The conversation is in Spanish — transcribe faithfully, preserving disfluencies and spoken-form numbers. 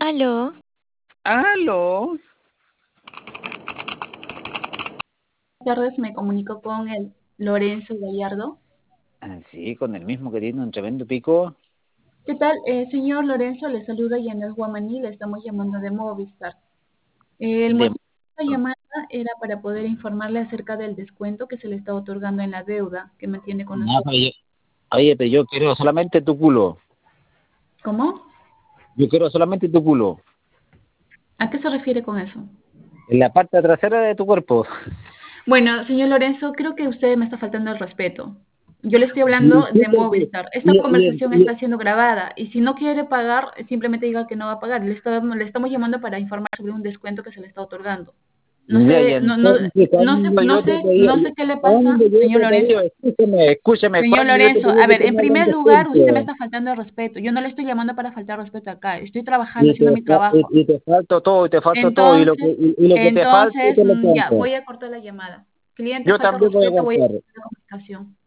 Aló, Aló. Buenas tardes, me comunico con el Lorenzo Gallardo. Ah, sí, con el mismo que tiene un tremendo pico. ¿Qué tal? Eh, señor Lorenzo, le saluda Yanel Guamaní, le estamos llamando de Movistar. Eh, el De... motivo de esta llamada era para poder informarle acerca del descuento que se le está otorgando en la deuda que mantiene con No, nosotros. pero yo- Oye, pero yo quiero solamente tu culo. ¿Cómo? Yo quiero solamente tu culo. ¿A qué se refiere con eso? En la parte trasera de tu cuerpo. Bueno, señor Lorenzo, creo que usted me está faltando el respeto. Yo le estoy Y, hablando de Movistar. Esta y, y, conversación y, está siendo grabada y si no quiere pagar, simplemente diga que no va a pagar. Le, está- le estamos llamando para informar sobre un descuento que se le está otorgando. No y, y sé, no, no, entonces no sé, cuando no yo te sé, pedí, no sé qué le cuando pasa, yo señor te pedí, Lorenzo. escúchame, escúchame, Señor cuando yo te Lorenzo, pedí a que ver, tú en me hagas un primer lugar, usted me descuento. está faltando el respeto. Yo no le estoy llamando para faltar respeto acá. Estoy trabajando, Y haciendo te, mi fa- y, trabajo. y te falta todo, y te falta todo, y lo que, Entonces, y, y lo que te falta, yo entonces, te lo mm, ya, compro. voy a cortar la llamada. Cliente, Yo falta de también voy a respeto, voy a cortar. cortar la comunicación.